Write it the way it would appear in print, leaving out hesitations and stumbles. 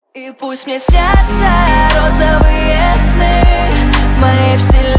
И пусть мне снятся розовые сны в моей вселенной.